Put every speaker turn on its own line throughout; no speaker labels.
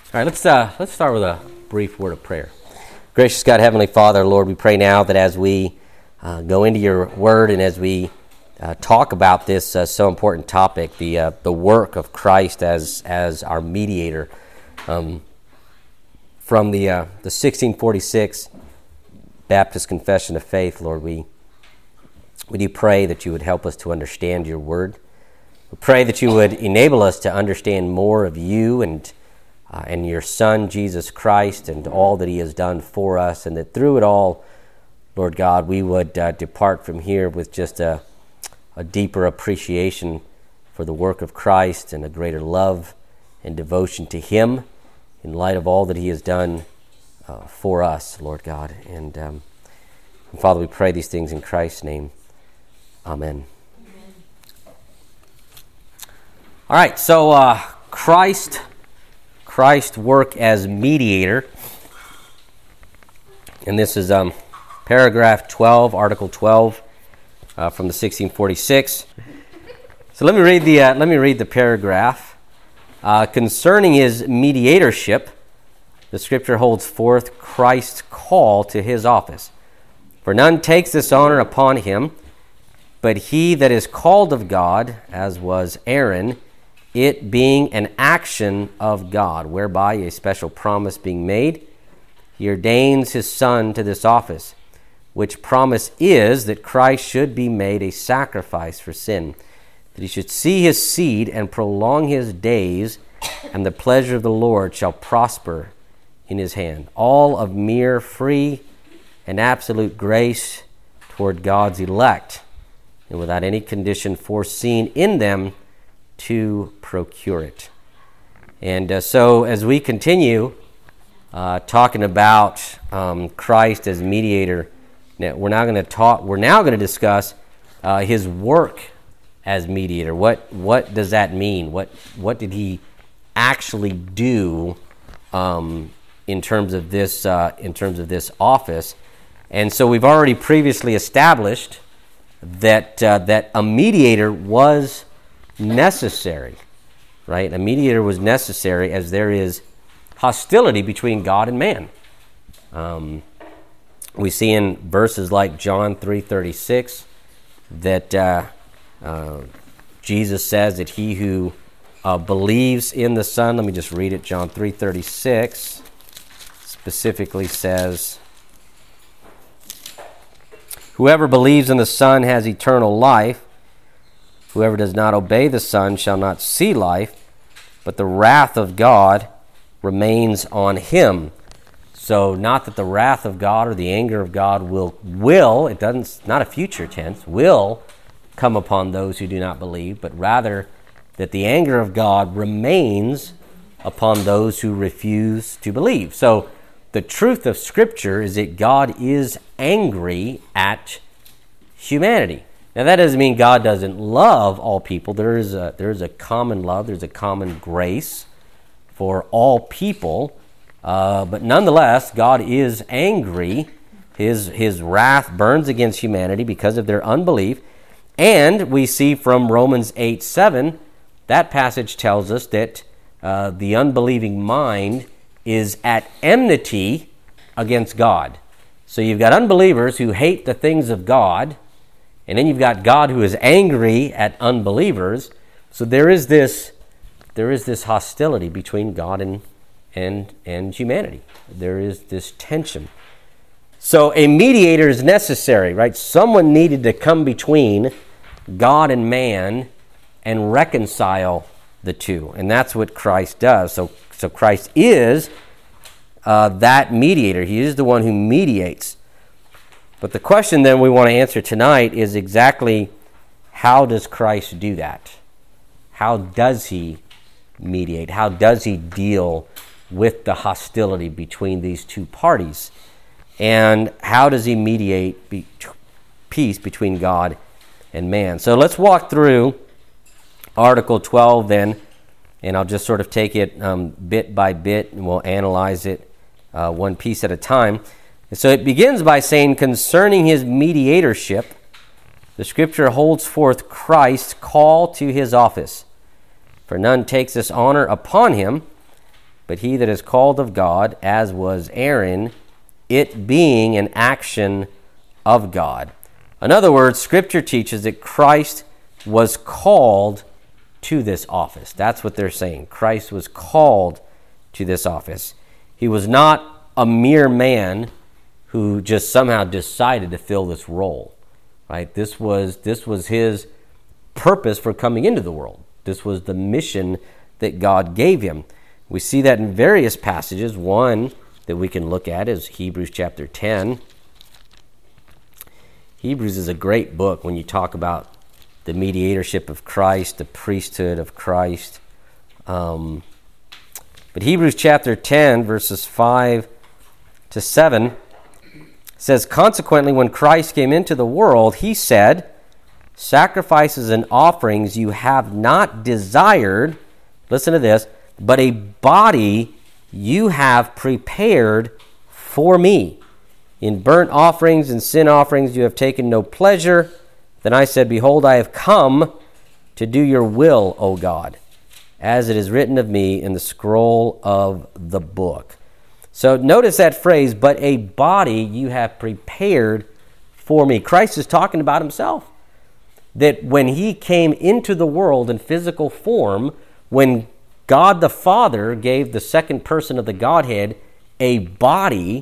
All right, let's start with a brief word of prayer. Gracious God, Heavenly Father, Lord, we pray now that as we go into your word and as we talk about this so important topic, the work of Christ as our mediator, from the 1646 Baptist Confession of Faith, Lord, we do pray that you would help us to understand your word. We pray that you would enable us to understand more of you and your Son, Jesus Christ, and all that he has done for us, and that through it all, Lord God, we would depart from here with just a deeper appreciation for the work of Christ and a greater love and devotion to him in light of all that he has done for us, Lord God. And Father, we pray these things in Christ's name. Amen. All right, so Christ's work as mediator, and this is paragraph 12, article 12 from the 1646. So let me read the paragraph concerning his mediatorship. The Scripture holds forth Christ's call to his office. For none takes this honor upon him, but he that is called of God, as was Aaron, it being an action of God, whereby a special promise being made, he ordains his Son to this office, which promise is that Christ should be made a sacrifice for sin, that he should see his seed and prolong his days, and the pleasure of the Lord shall prosper in his hand. All of mere free and absolute grace toward God's elect, and without any condition foreseen in them to procure it. And so as we continue talking about Christ as mediator, we're now going to discuss his work as mediator. What does that mean? What did he actually do in terms of this office? And so we've already previously established that a mediator was necessary, right? A mediator was necessary as there is hostility between God and man. We see in verses like John 3:36 that Jesus says that he who believes in the Son, let me just read it, John 3:36 specifically says, whoever believes in the Son has eternal life. Whoever does not obey the Son shall not see life, but the wrath of God remains on him. So not that the wrath of God or the anger of God will, it doesn't, not a future tense, will come upon those who do not believe, but rather that the anger of God remains upon those who refuse to believe. So the truth of Scripture is that God is angry at humanity. Now, that doesn't mean God doesn't love all people. There is a common love. There's a common grace for all people. But nonetheless, God is angry. His wrath burns against humanity because of their unbelief. And we see from Romans 8:7, that passage tells us that the unbelieving mind is at enmity against God. So you've got unbelievers who hate the things of God, and then you've got God who is angry at unbelievers. So there is this hostility between God and humanity. There is this tension. So a mediator is necessary, right? Someone needed to come between God and man and reconcile the two. And that's what Christ does. So Christ is that mediator. He is the one who mediates. But the question then we want to answer tonight is exactly how does Christ do that? How does he mediate? How does he deal with the hostility between these two parties? And how does he mediate peace between God and man? So let's walk through Article 12 then, and I'll just sort of take it bit by bit, and we'll analyze it one piece at a time. So it begins by saying, concerning his mediatorship, the Scripture holds forth Christ's call to his office. For none takes this honor upon him, but he that is called of God, as was Aaron, it being an action of God. In other words, Scripture teaches that Christ was called to this office. That's what they're saying. Christ was called to this office. He was not a mere man who just somehow decided to fill this role. Right? This was his purpose for coming into the world. This was the mission that God gave him. We see that in various passages. One that we can look at is Hebrews chapter 10. Hebrews is a great book when you talk about the mediatorship of Christ, the priesthood of Christ. But Hebrews chapter 10, verses 5 to 7, says, "Consequently, when Christ came into the world, he said, 'Sacrifices and offerings you have not desired,'" listen to this, "'but a body you have prepared for me. In burnt offerings and sin offerings you have taken no pleasure. Then I said, Behold, I have come to do your will, O God, as it is written of me in the scroll of the book.'" So notice that phrase, "but a body you have prepared for me." Christ is talking about himself. That when he came into the world in physical form, when God the Father gave the second person of the Godhead a body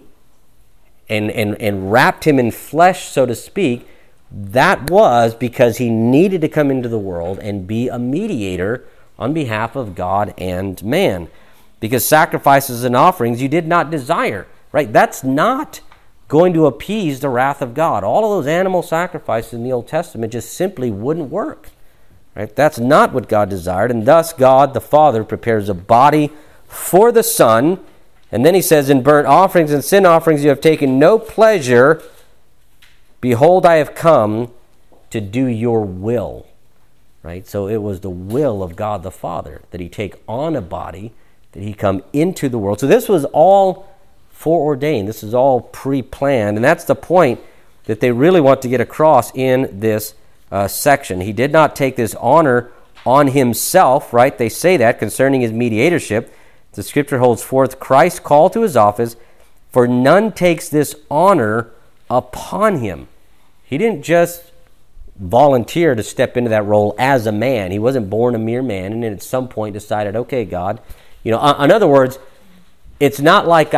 and wrapped him in flesh, so to speak, that was because he needed to come into the world and be a mediator on behalf of God and man. Because sacrifices and offerings you did not desire, right? That's not going to appease the wrath of God. All of those animal sacrifices in the Old Testament just simply wouldn't work, right? That's not what God desired, and thus God the Father prepares a body for the Son, and then he says, "In burnt offerings and sin offerings you have taken no pleasure. Behold, I have come to do your will," right? So it was the will of God the Father that he take on a body, that he come into the world. So this was all foreordained. This is all pre-planned. And that's the point that they really want to get across in this section. He did not take this honor on himself, right? They say that concerning his mediatorship. The Scripture holds forth Christ called to his office, for none takes this honor upon him. He didn't just volunteer to step into that role as a man. He wasn't born a mere man and then at some point decided, okay, God, in other words, it's not like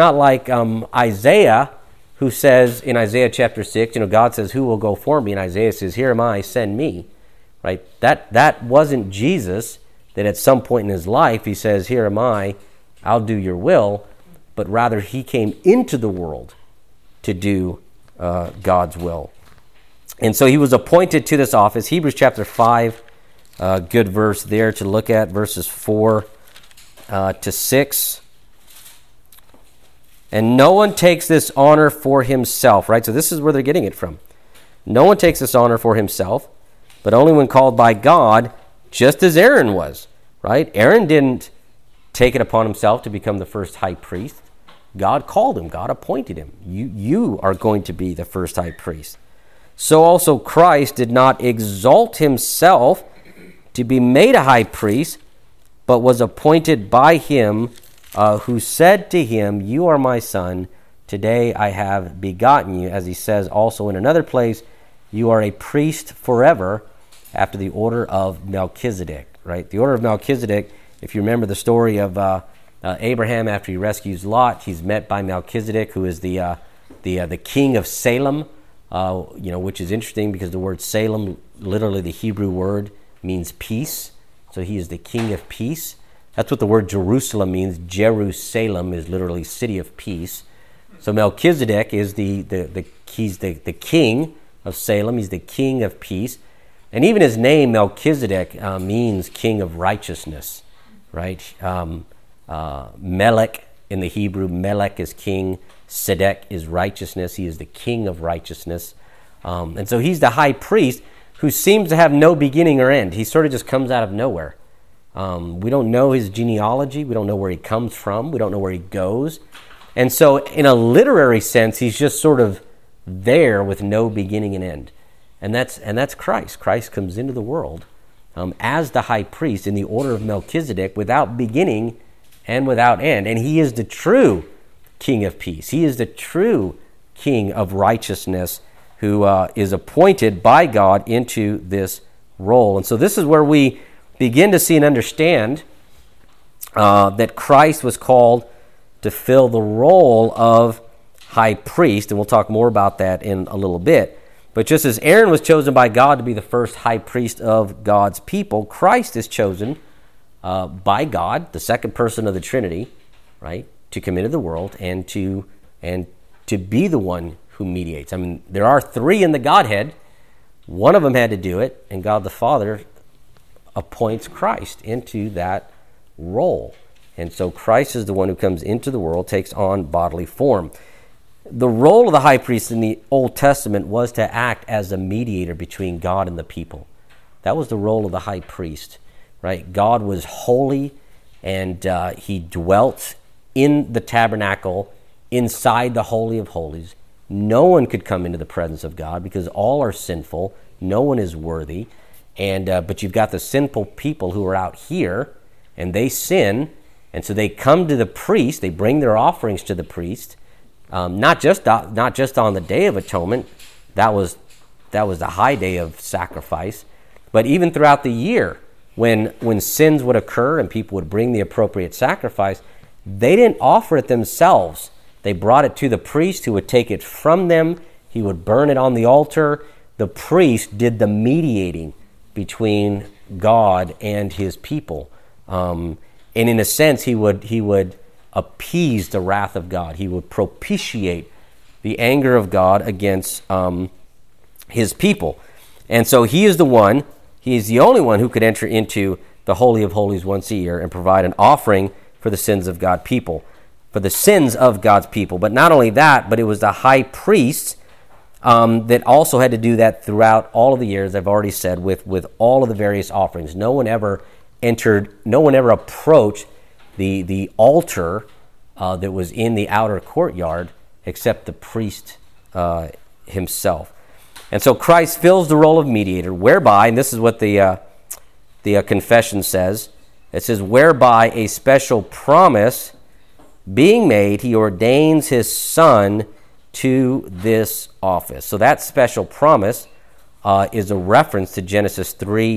Isaiah, who says in Isaiah chapter 6, God says, "Who will go for me?" And Isaiah says, "Here am I, send me." Right? That wasn't Jesus, that at some point in his life he says, "Here am I, I'll do your will," but rather he came into the world to do God's will. And so he was appointed to this office. Hebrews chapter 5, good verse there to look at, verses 4 to 6. "And no one takes this honor for himself," right? So this is where they're getting it from. "No one takes this honor for himself, but only when called by God, just as Aaron was," right? Aaron didn't take it upon himself to become the first high priest. God called him. God appointed him. You are going to be the first high priest. "So also Christ did not exalt himself to be made a high priest, but was appointed by him who said to him, 'You are my son, today I have begotten you,' as he says also in another place, 'You are a priest forever after the order of Melchizedek,'" right? The order of Melchizedek, if you remember the story of Abraham after he rescues Lot, he's met by Melchizedek, who is the king of Salem, which is interesting because the word Salem, literally the Hebrew word, means peace. So he is the king of peace. That's what the word Jerusalem means. Jerusalem is literally city of peace. So Melchizedek is he's the king of Salem. He's the king of peace. And even his name, Melchizedek, means king of righteousness, right? Melech in the Hebrew, Melech is king. Sedek is righteousness. He is the king of righteousness. And so he's the high priest who seems to have no beginning or end. He sort of just comes out of nowhere. We don't know his genealogy. We don't know where he comes from. We don't know where he goes. And so in a literary sense, he's just sort of there with no beginning and end. And that's Christ. Christ comes into the world as the high priest in the order of Melchizedek without beginning and without end. And he is the true King of peace. He is the true King of righteousness who is appointed by God into this role. And so this is where we begin to see and understand that Christ was called to fill the role of high priest, and we'll talk more about that in a little bit. But just as Aaron was chosen by God to be the first high priest of God's people, Christ is chosen by God, the second person of the Trinity, right, to come into the world and to be the one who mediates. I mean, there are three in the Godhead. One of them had to do it, and God the Father appoints Christ into that role. And so Christ is the one who comes into the world, takes on bodily form. The role of the high priest in the Old Testament was to act as a mediator between God and the people. That was the role of the high priest, right? God was holy, and he dwelt in the tabernacle inside the Holy of Holies. No one could come into the presence of God because all are sinful. No one is worthy. But you've got the sinful people who are out here, and they sin, and so they come to the priest. They bring their offerings to the priest. Not just on the Day of Atonement, that was the high day of sacrifice, but even throughout the year, when sins would occur and people would bring the appropriate sacrifice, they didn't offer it themselves. They brought it to the priest, who would take it from them. He would burn it on the altar. The priest did the mediating between God and his people, and in a sense, he would appease the wrath of God. He would propitiate the anger of God against his people. And so he is the only one who could enter into the Holy of Holies once a year and provide an offering for the sins of God's people. But not only that, but it was the high priest that also had to do that throughout all of the years, I've already said, with all of the various offerings. No one ever approached the altar that was in the outer courtyard except the priest himself. And so Christ fills the role of mediator, whereby, and this is what the confession says, it says, whereby a special promise being made, he ordains his Son to this office. So that special promise is a reference to Genesis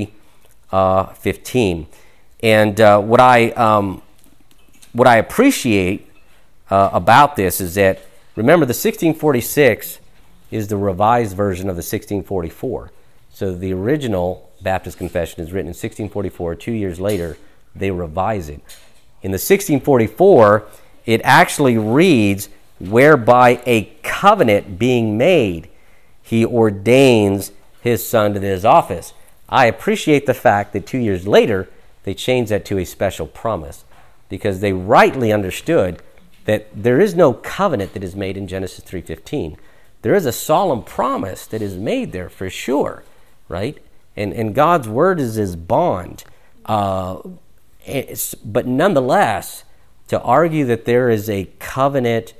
3:15. And what I appreciate about this is that, remember, the 1646 is the revised version of the 1644. So the original Baptist Confession is written in 1644. 2 years later, they revise it. In the 1644, it actually reads, whereby a covenant being made, he ordains his Son to this office. I appreciate the fact that 2 years later, they changed that to a special promise, because they rightly understood that there is no covenant that is made in Genesis 3:15. There is a solemn promise that is made there for sure, right? And God's word is his bond. But nonetheless, to argue that there is a covenant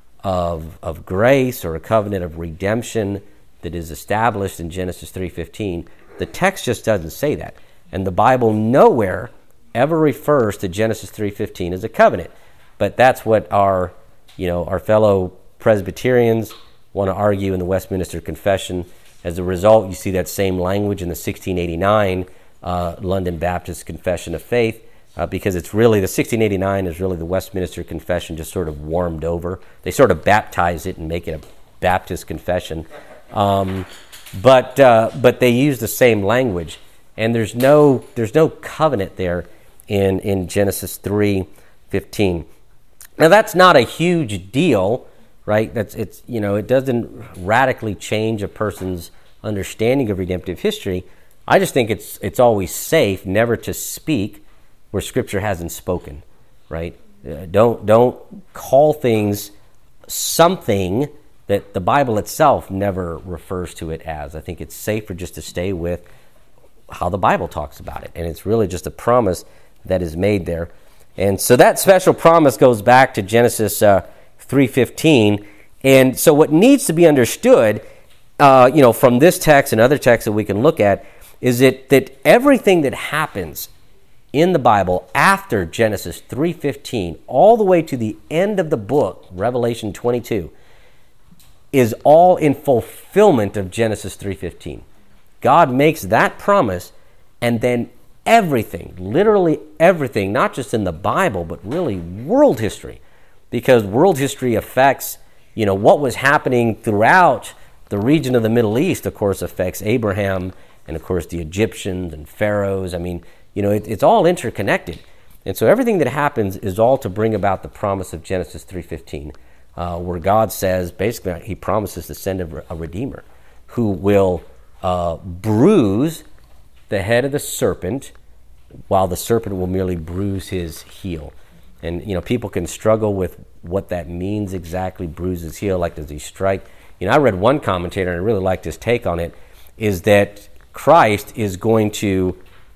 of grace or a covenant of redemption that is established in Genesis 3:15, the text just doesn't say that. And the Bible nowhere ever refers to Genesis 3:15 as a covenant. But that's what our fellow Presbyterians want to argue in the Westminster Confession. As a result, you see that same language in the 1689 London Baptist Confession of Faith, because it's really, the 1689 is really the Westminster Confession just sort of warmed over. They sort of baptize it and make it a Baptist confession. But they use the same language. And there's no covenant there in Genesis 3:15. Now that's not a huge deal, right? It doesn't radically change a person's understanding of redemptive history. I just think it's always safe never to speak where Scripture hasn't spoken, right? Don't call things something that the Bible itself never refers to it as. I think it's safer just to stay with how the Bible talks about it, and it's really just a promise that is made there. And so that special promise goes back to Genesis 3:15. And so what needs to be understood, from this text and other texts that we can look at, is that everything that happens in the Bible after Genesis 3:15 all the way to the end of the book, Revelation 22, is all in fulfillment of Genesis 3:15. God makes that promise, and then everything, literally everything, not just in the Bible, but really world history, because world history affects, what was happening throughout the region of the Middle East, of course, affects Abraham and, of course, the Egyptians and pharaohs. I mean, it's all interconnected. And so everything that happens is all to bring about the promise of Genesis 3:15, where God says, basically, he promises to send a Redeemer who will bruise the head of the serpent, while the serpent will merely bruise his heel. And, people can struggle with what that means exactly, bruise his heel, like does he strike? I read one commentator, and I really liked his take on it, is that Christ is going to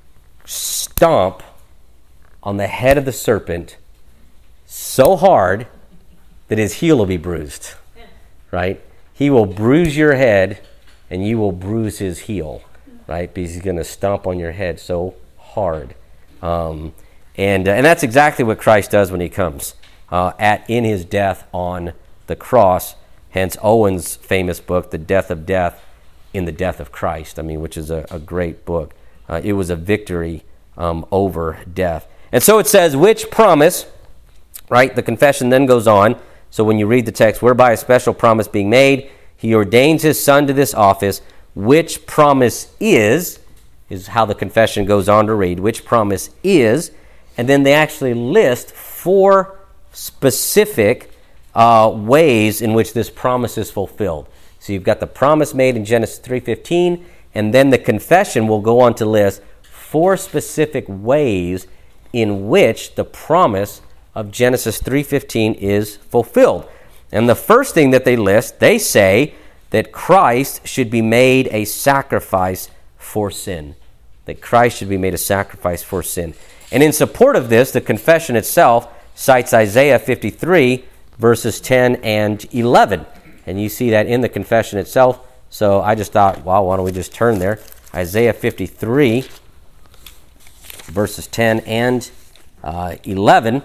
stomp on the head of the serpent so hard that his heel will be bruised, right? He will bruise your head, and you will bruise his heel, right? Because he's going to stomp on your head so hard. And that's exactly what Christ does when he comes in his death on the cross. Hence Owen's famous book, The Death of Death in the Death of Christ, which is a great book. It was a victory over death. And so it says, which promise, right? The confession then goes on. So when you read the text, whereby a special promise being made, he ordains his son to this office, which promise is how the confession goes on to read, which promise is, and then they actually list 4 specific ways in which this promise is fulfilled. So you've got the promise made in Genesis 3:15, and then the confession will go on to list 4 specific ways in which the promise of Genesis 3:15 is fulfilled. And the first thing that they list, they say that Christ should be made a sacrifice for sin. That Christ should be made a sacrifice for sin. And in support of this, the confession itself cites Isaiah 53, verses 10 and 11. And you see that in the confession itself. So I just thought, wow, why don't we just turn there? Isaiah 53, verses 10 and 11.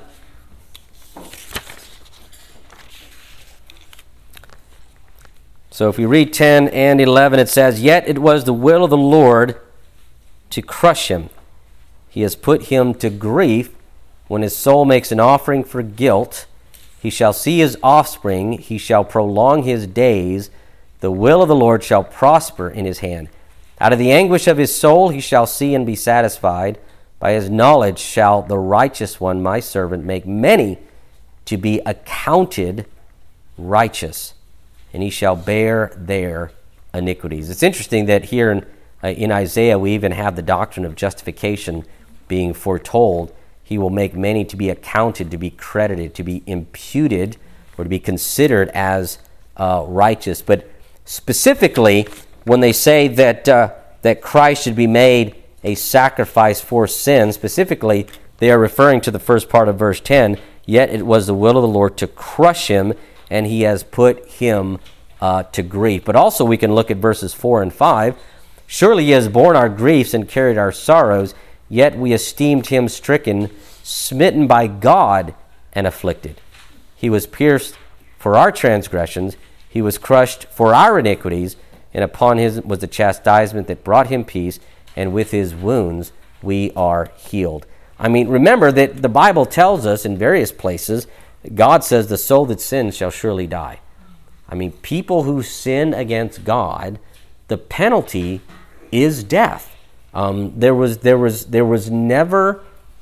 So if we read 10 and 11, it says, "Yet it was the will of the Lord to crush him. He has put him to grief. When his soul makes an offering for guilt, he shall see his offspring. He shall prolong his days. The will of the Lord shall prosper in his hand. Out of the anguish of his soul he shall see and be satisfied. By his knowledge shall the righteous one, my servant, make many to be accounted righteous, and he shall bear their iniquities." It's interesting that here in Isaiah we even have the doctrine of justification being foretold. He will make many to be accounted, to be credited, to be imputed, or to be considered as righteous. But specifically, when they say that Christ should be made a sacrifice for sin, specifically, they are referring to the first part of verse 10, "Yet it was the will of the Lord to crush him, and he has put him to grief." But also we can look at verses 4 and 5. "Surely he has borne our griefs and carried our sorrows, yet we esteemed him stricken, smitten by God, and afflicted. He was pierced for our transgressions, he was crushed for our iniquities, and upon his was the chastisement that brought him peace, and with his wounds we are healed." Remember that the Bible tells us in various places, God says the soul that sins shall surely die. People who sin against God, the penalty is death. There was never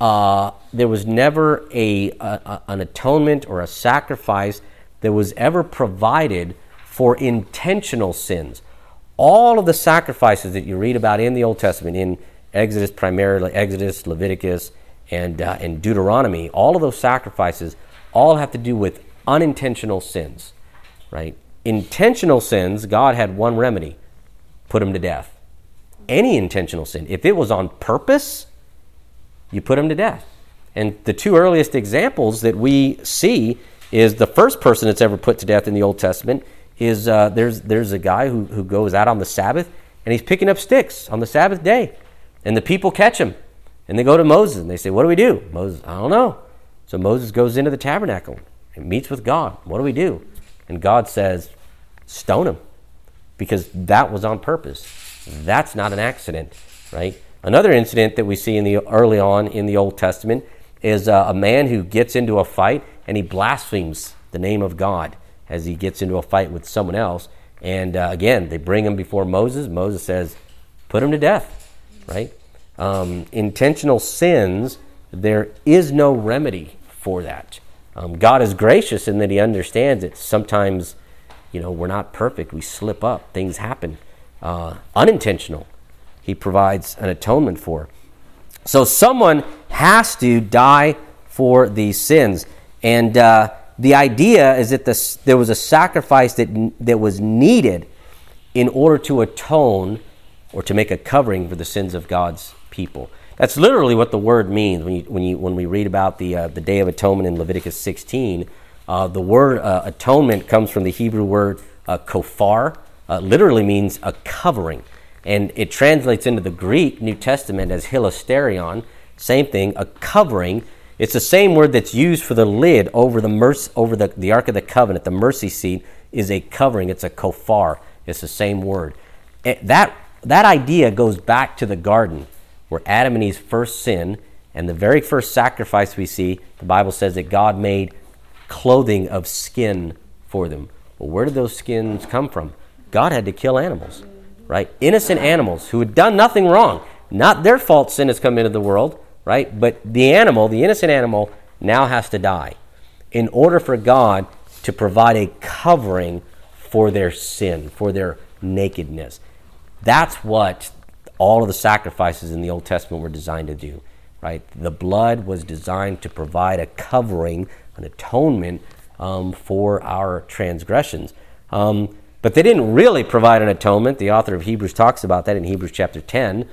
an atonement or a sacrifice that was ever provided for intentional sins. All of the sacrifices that you read about in the Old Testament, in Exodus primarily, Exodus, Leviticus, and Deuteronomy, all of those sacrifices all have to do with unintentional sins, right? Intentional sins, God had one remedy: put them to death. Any intentional sin, if it was on purpose, you put him to death. And the 2 earliest examples that we see is the first person that's ever put to death in the Old Testament is there's a guy who goes out on the Sabbath, and he's picking up sticks on the Sabbath day, and the people catch him, And they go to Moses and they say, what do we do? Moses, I don't know. So Moses goes into the tabernacle and meets with God. What do we do? And God says, stone him, because that was on purpose. That's not an accident, right? Another incident that we see early on in the Old Testament is a man who gets into a fight and he blasphemes the name of God as he gets into a fight with someone else. And again, they bring him before Moses. Moses says, put him to death, right? Intentional sins, there is no remedy for that. God is gracious in that he understands it. Sometimes, we're not perfect. We slip up. Things happen. Unintentional. He provides an atonement for. So someone has to die for these sins. And the idea is that there was a sacrifice that was needed in order to atone or to make a covering for the sins of God's people. That's literally what the word means when we read about the Day of Atonement in Leviticus 16. The word atonement comes from the Hebrew word kofar. Literally means a covering. And it translates into the Greek New Testament as hilasterion. Same thing, a covering. It's the same word that's used for the lid over the Ark of the Covenant. The mercy seat is a covering. It's a kofar. It's the same word. That idea goes back to the garden where Adam and Eve's first sin, and the very first sacrifice we see, the Bible says that God made clothing of skin for them. Well, where did those skins come from? God had to kill animals, right? Innocent animals who had done nothing wrong. Not their fault sin has come into the world, right? But the innocent animal, now has to die in order for God to provide a covering for their sin, for their nakedness. That's what all of the sacrifices in the Old Testament were designed to do, right? The blood was designed to provide a covering, an atonement for our transgressions. But they didn't really provide an atonement. The author of Hebrews talks about that in Hebrews chapter 10,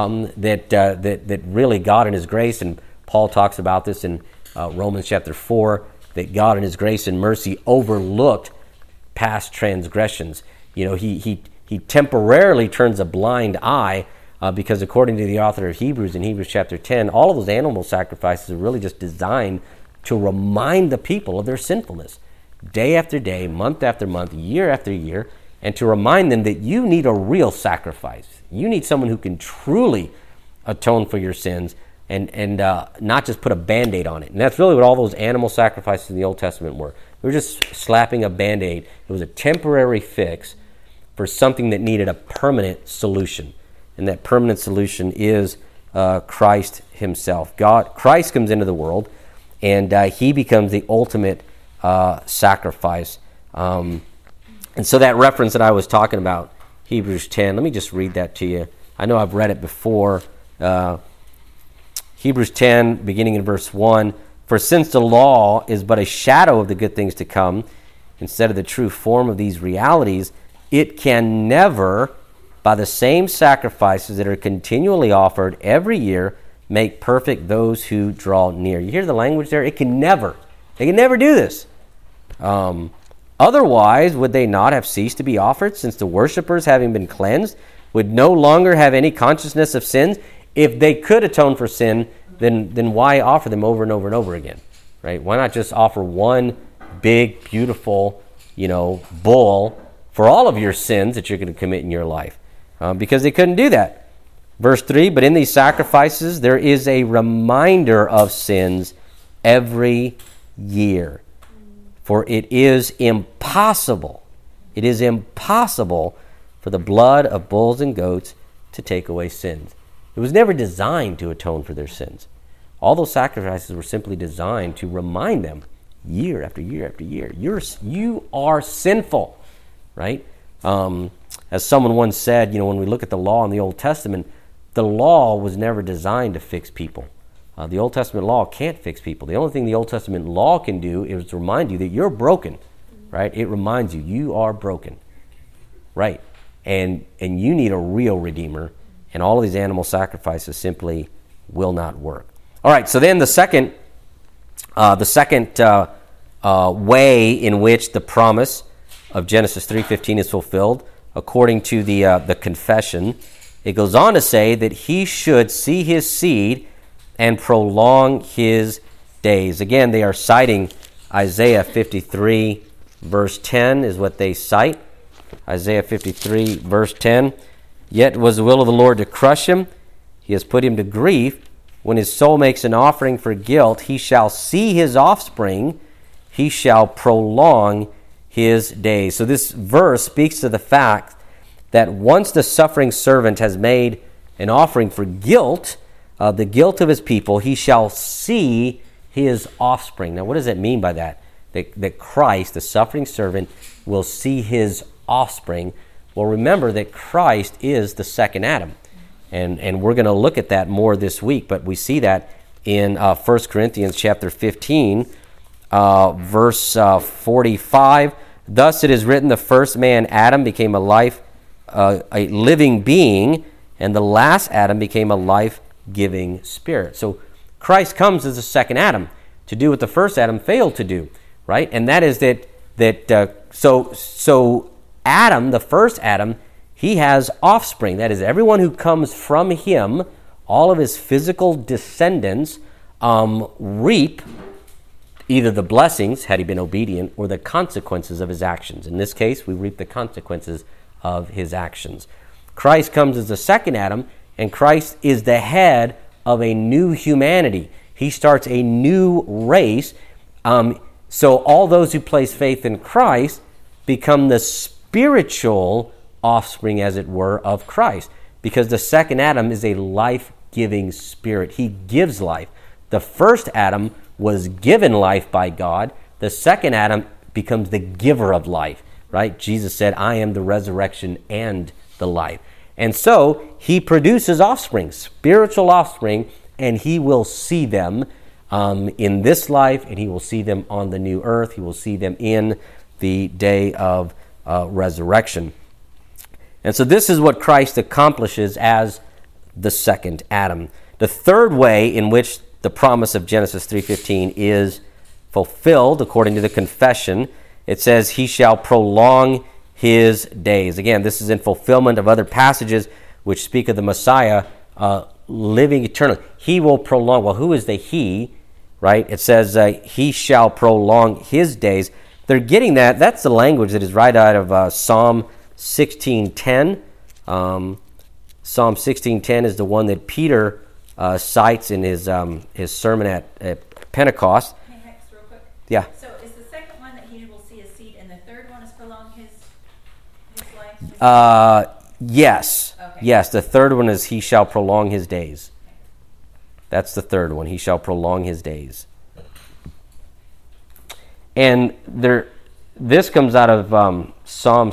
that really God in his grace, and Paul talks about this in Romans chapter 4, that God in his grace and mercy overlooked past transgressions. He temporarily turns a blind eye because according to the author of Hebrews in Hebrews chapter 10, all of those animal sacrifices are really just designed to remind the people of their sinfulness day after day, month after month, year after year, and to remind them that you need a real sacrifice. You need someone who can truly atone for your sins and not just put a Band-Aid on it. And that's really what all those animal sacrifices in the Old Testament were. They were just slapping a Band-Aid. It was a temporary fix for something that needed a permanent solution. And that permanent solution is Christ himself. Christ comes into the world, and he becomes the ultimate sacrifice. And so that reference that I was talking about, Hebrews 10, let me just read that to you. I know I've read it before. Hebrews 10, beginning in verse 1, "For since the law is but a shadow of the good things to come, instead of the true form of these realities, it can never, by the same sacrifices that are continually offered every year, make perfect those who draw near." You hear the language there? They can never do this. Otherwise, would they not have ceased to be offered, since the worshipers, having been cleansed, would no longer have any consciousness of sins? If they could atone for sin, then why offer them over and over and over again, right? Why not just offer one big, beautiful, bull for all of your sins that you're going to commit in your life? Because they couldn't do that. Verse 3, "But in these sacrifices there is a reminder of sins every year. For it is impossible for the blood of bulls and goats to take away sins." It was never designed to atone for their sins. All those sacrifices were simply designed to remind them year after year after year, you are sinful, right? As someone once said, when we look at the law in the Old Testament, the law was never designed to fix people. The Old Testament law can't fix people. The only thing the Old Testament law can do is remind you that you're broken, right? It reminds you are broken, right? And you need a real Redeemer, and all of these animal sacrifices simply will not work. All right, so then the second way in which the promise of Genesis 3:15 is fulfilled, according to the confession, it goes on to say that he should see his seed and prolong his days. Again, they are citing Isaiah 53, verse 10 is what they cite. Isaiah 53, verse 10. Yet it was the will of the Lord to crush him. He has put him to grief. When his soul makes an offering for guilt, he shall see his offspring. He shall prolong his days. So this verse speaks to the fact that once the suffering servant has made an offering for guilt, the guilt of his people, he shall see his offspring. Now, what does that mean by that? That Christ, the suffering servant, will see his offspring. Well, remember that Christ is the second Adam. And we're going to look at that more this week, but we see that in 1 Corinthians chapter 15, verse 45. Thus it is written, the first man, Adam, became a living being, and the last Adam became a life-giving spirit. So Christ comes as the second Adam to do what the first Adam failed to do, right? And that is so Adam, the first Adam, he has offspring. That is, everyone who comes from him, all of his physical descendants, reap either the blessings, had he been obedient, or the consequences of his actions. In this case, we reap the consequences of his actions. Christ comes as the second Adam, and Christ is the head of a new humanity. He starts a new race. So all those who place faith in Christ become the spiritual offspring, as it were, of Christ, because the second Adam is a life-giving spirit. He gives life. The first Adam was given life by God. The second Adam becomes the giver of life, right? Jesus said, I am the resurrection and the life. And so he produces offspring, spiritual offspring, and he will see them in this life, and he will see them on the new earth. He will see them in the day of resurrection. And so this is what Christ accomplishes as the second Adam. The third way in which the promise of Genesis 3:15 is fulfilled, according to the confession, it says, he shall prolong his days. Again, this is in fulfillment of other passages which speak of the Messiah living eternally. He will prolong. Well, who is the he, right? It says, he shall prolong his days. They're getting that. That's the language that is right out of Psalm 16:10. Psalm 16:10 is the one that Peter cites in his sermon at Pentecost.
Hey, Hex, real quick.
Yeah.
So is the second one that he will see a seed, and the third one is prolong his life?
Yes.
Okay.
Yes, the third one is he shall prolong his days. That's the third one. He shall prolong his days. And this comes out of Psalm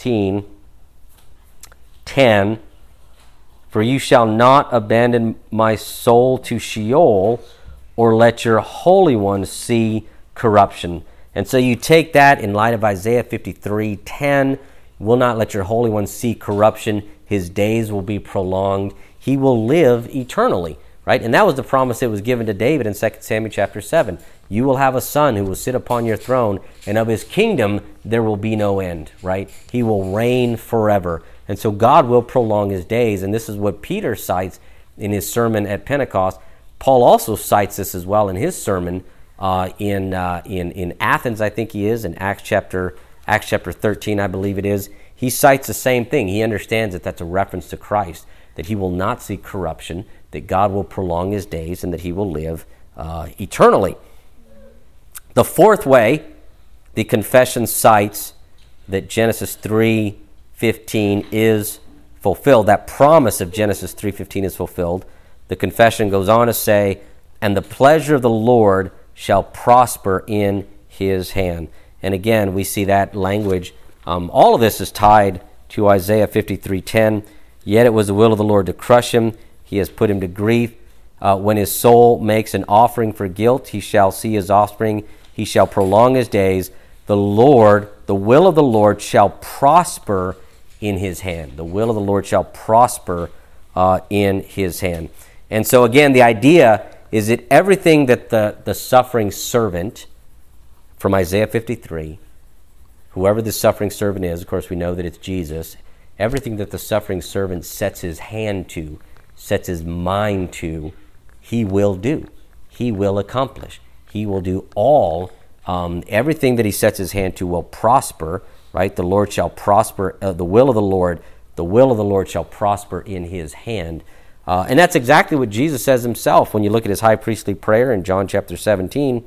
16:10. For you shall not abandon my soul to Sheol, or let your Holy One see corruption. And so you take that in light of Isaiah 53:10. Will not let your Holy One see corruption. His days will be prolonged. He will live eternally. Right? And that was the promise that was given to David in 2 Samuel chapter 7. You will have a son who will sit upon your throne, and of his kingdom there will be no end. Right? He will reign forever. And so God will prolong his days. And this is what Peter cites in his sermon at Pentecost. Paul also cites this as well in his sermon in Athens, I think he is, in Acts chapter 13, I believe it is. He cites the same thing. He understands that that's a reference to Christ, that he will not see corruption, that God will prolong his days, and that he will live eternally. The fourth way the confession cites that Genesis 3:15 is fulfilled, that promise of Genesis 3:15 is fulfilled, the confession goes on to say, and the pleasure of the Lord shall prosper in his hand. And again, we see that language. All of this is tied to Isaiah 53:10. Yet it was the will of the Lord to crush him. He has put him to grief. When his soul makes an offering for guilt, he shall see his offspring. He shall prolong his days. The will of the Lord shall prosper in his hand. The will of the Lord shall prosper in his hand. And so again, the idea is that everything that the suffering servant from Isaiah 53, whoever the suffering servant is, of course we know that it's Jesus, everything that the suffering servant sets his hand to, sets his mind to, he will do. He will accomplish. He will do all, everything that he sets his hand to will prosper, right? The Lord shall prosper, the will of the Lord shall prosper in his hand. And that's exactly what Jesus says himself when you look at his high priestly prayer in John chapter 17.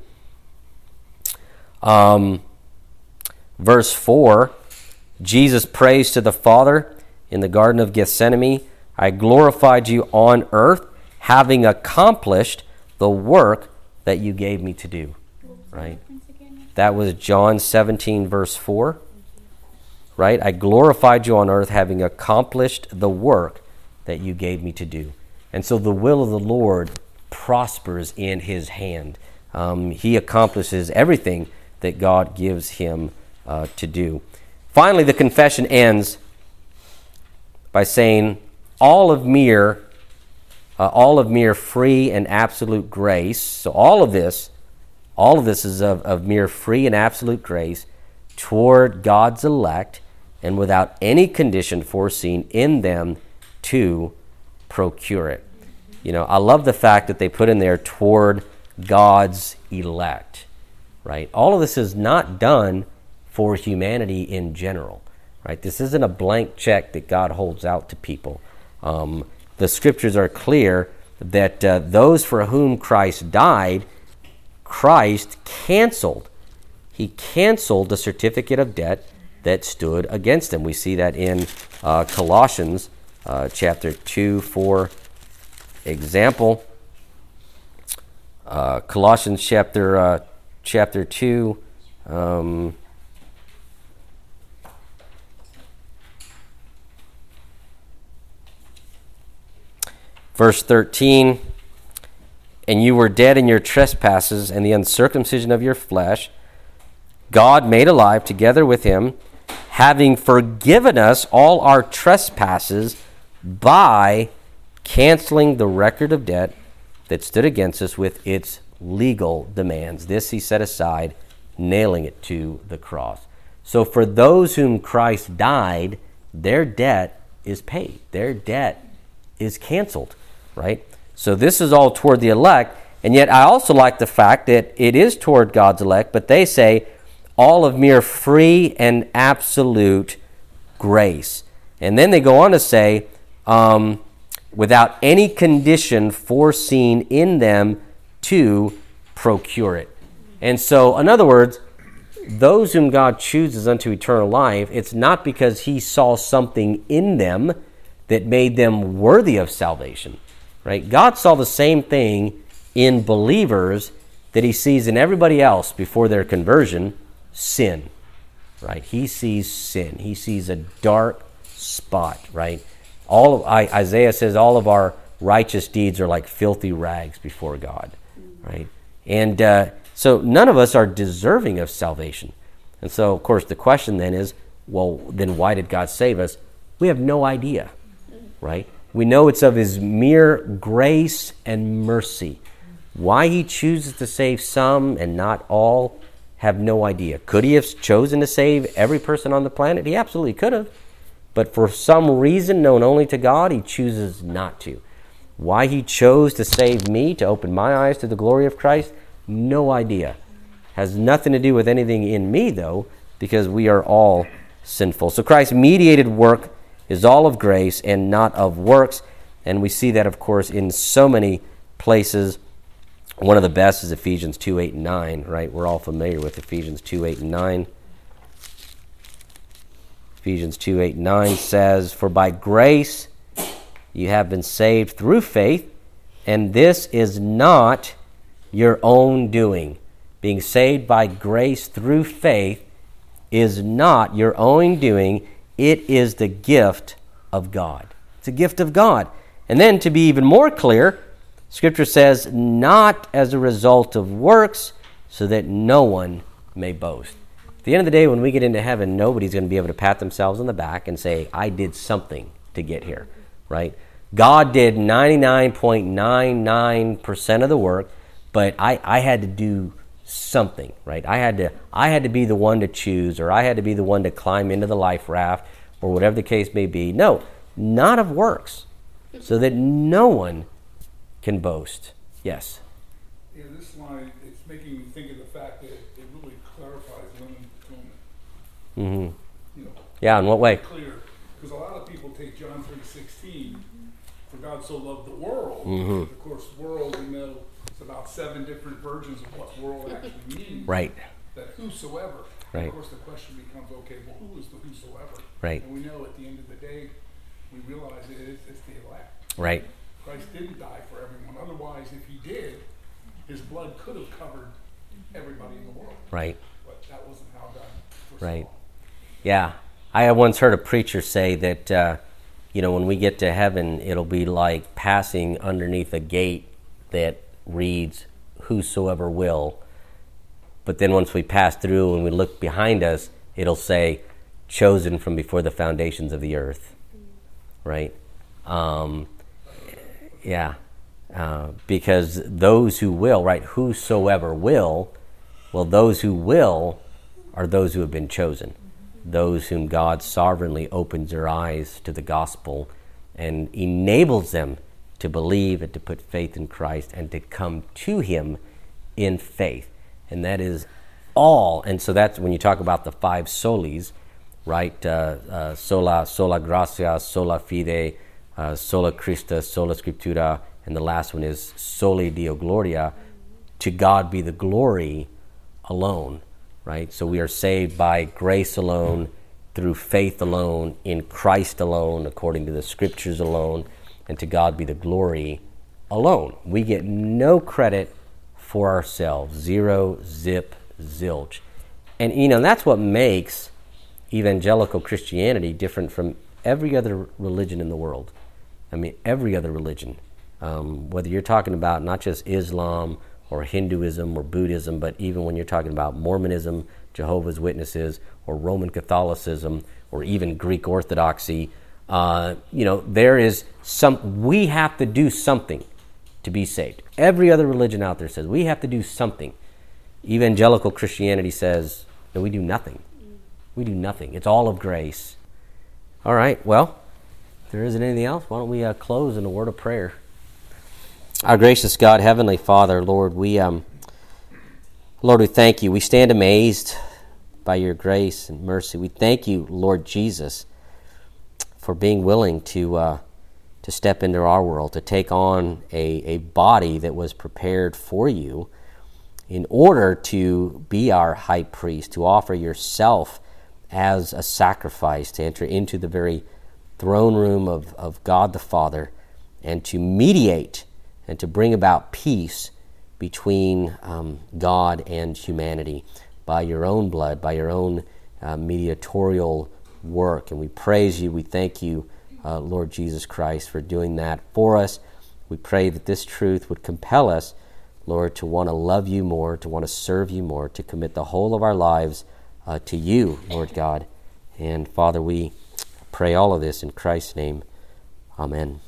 Verse 4, Jesus prays to the Father in the Garden of Gethsemane, I glorified you on earth, having accomplished the work that you gave me to do. Right? That was John 17, verse 4. Right? I glorified you on earth, having accomplished the work that you gave me to do. And so the will of the Lord prospers in his hand. He accomplishes everything that God gives him to do. Finally, the confession ends by saying, all of mere free and absolute grace. So all of this is of mere free and absolute grace toward God's elect, and without any condition foreseen in them to procure it. You know, I love the fact that they put in there toward God's elect, right? All of this is not done for humanity in general, right? This isn't a blank check that God holds out to people. The scriptures are clear that those for whom Christ died, Christ canceled. He canceled the certificate of debt that stood against them. We see that in Colossians chapter 2, for example. Colossians chapter 2, verse 13, and you were dead in your trespasses and the uncircumcision of your flesh, God made alive together with him, having forgiven us all our trespasses by canceling the record of debt that stood against us with its legal demands. This he set aside, nailing it to the cross. So for those whom Christ died, their debt is paid. Their debt is canceled, right? So this is all toward the elect, and yet I also like the fact that it is toward God's elect, but they say all of mere free and absolute grace. And then they go on to say, without any condition foreseen in them to procure it. And so, in other words, those whom God chooses unto eternal life, it's not because he saw something in them that made them worthy of salvation, right? God saw the same thing in believers that he sees in everybody else before their conversion, sin, right? He sees sin. He sees a dark spot, right? Isaiah says all of our righteous deeds are like filthy rags before God, right? And so none of us are deserving of salvation. And so, of course, the question then is, well, then why did God save us? We have no idea, right? We know it's of his mere grace and mercy. Why he chooses to save some and not all, have no idea. Could he have chosen to save every person on the planet? He absolutely could have. But for some reason known only to God, he chooses not to. Why he chose to save me, to open my eyes to the glory of Christ, no idea. Has nothing to do with anything in me, though, because we are all sinful. So Christ's mediated work is all of grace and not of works. And we see that, of course, in so many places. One of the best is Ephesians 2, 8, and 9, right? We're all familiar with Ephesians 2, 8, and 9. Ephesians 2, 8, and 9 says, for by grace you have been saved through faith, and this is not your own doing. Being saved by grace through faith is not your own doing. It is the gift of God. It's a gift of God. And then to be even more clear, Scripture says, not as a result of works, so that no one may boast. At the end of the day, when we get into heaven, nobody's going to be able to pat themselves on the back and say, I did something to get here, right? God did 99.99% of the work, but I had to do something, right? I had to be the one to choose, or I had to be the one to climb into the life raft, or whatever the case may be. No, not of works, so that no one can boast. Yes.
Yeah, this line, it's making me think of the fact that it really clarifies women's atonement.
Mm-hmm.
You know,
Yeah, in what way?
clear. Because a lot of people take John 3:16, for God so loved the world.
Mm-hmm.
Of course, world, we know, it's about 7 different versions of what world actually means.
Right.
That whosoever.
Right.
Of course, the question becomes, okay, well, who is the whosoever?
Right.
And we know at the end of the day, we realize it's the elect.
Right.
Christ didn't die for everyone. Otherwise, if he did, his blood could have covered everybody in the world.
Right.
But that wasn't how God foresaw.
Right. Yeah. I once heard a preacher say that, when we get to heaven, it'll be like passing underneath a gate that reads, whosoever will. But then once we pass through and we look behind us, it'll say, chosen from before the foundations of the earth. Right? Because those who will, right, whosoever will, well, those who will are those who have been chosen, those whom God sovereignly opens their eyes to the gospel and enables them to believe and to put faith in Christ and to come to him in faith. And that is all. And so that's when you talk about the 5 solis, right? Sola gratia, sola fide, sola Christa, sola scriptura, and the last one is soli Deo gloria. To God be the glory alone, right? So we are saved by grace alone, through faith alone, in Christ alone, according to the scriptures alone, and to God be the glory alone. We get no credit for ourselves, zero, zip, zilch. And, that's what makes evangelical Christianity different from every other religion in the world. I mean, every other religion. Whether you're talking about not just Islam or Hinduism or Buddhism, but even when you're talking about Mormonism, Jehovah's Witnesses, or Roman Catholicism, or even Greek Orthodoxy, there is we have to do something to be saved. Every other religion out there says we have to do something. Evangelical Christianity says, no, we do nothing. We do nothing. It's all of grace. All right, well, if there isn't anything else, why don't we close in a word of prayer. Our gracious God, Heavenly Father, Lord, we thank you. We stand amazed by your grace and mercy. We thank you, Lord Jesus, for being willing to step into our world, to take on a body that was prepared for you in order to be our high priest, to offer yourself as a sacrifice, to enter into the very throne room of God the Father, and to mediate and to bring about peace between God and humanity by your own blood, by your own mediatorial work. And we praise you, we thank you, Lord Jesus Christ, for doing that for us. We pray that this truth would compel us, Lord, to want to love you more, to want to serve you more, to commit the whole of our lives to you, Lord God. And Father, we pray all of this in Christ's name. Amen.